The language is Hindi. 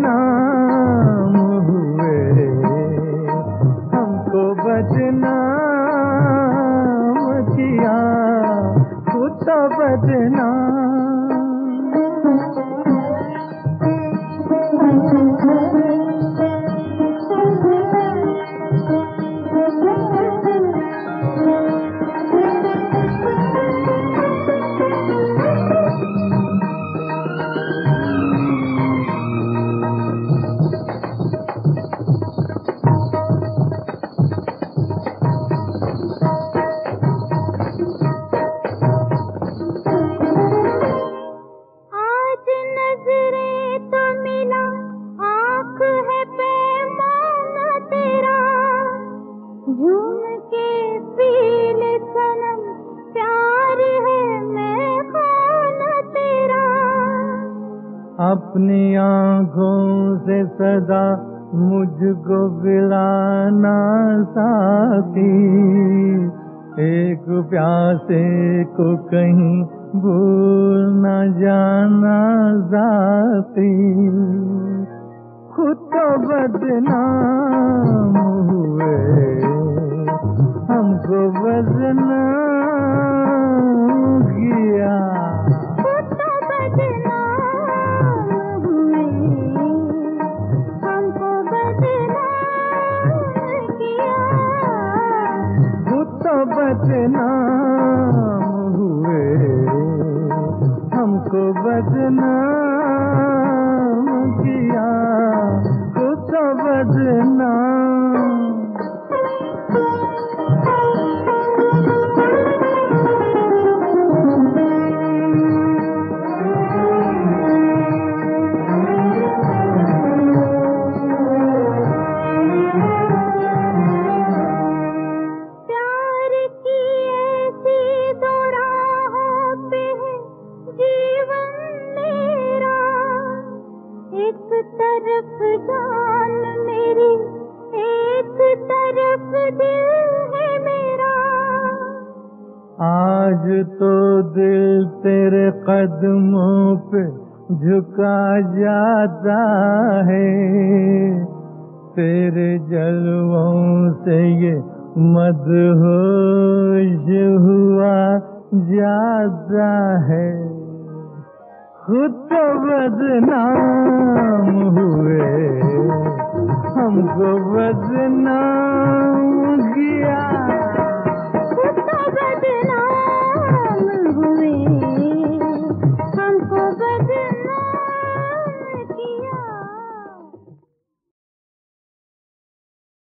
बदनाम हुए, हमको बदनाम किया, खुद तो बदनाम। अपनी आँखों से सदा मुझको पिलाना साथी, एक प्यासे को कहीं भूल न जाना साथी, खुद तो बदनाम हुए, हमको बदनाम किया, खुद तो बदनाम हुए, हमको बदनाम किया, खुद तो बदनाम हुए, हमको बदनाम किया, खुद तो बदनाम। एक तरफ जान मेरी, एक तरफ दिल है मेरा, आज तो दिल तेरे कदमों पे झुका जाता है, तेरे जलवों से ये मदहोश हुआ जाता है, खुद तो बदनाम हुए, हमको बदनाम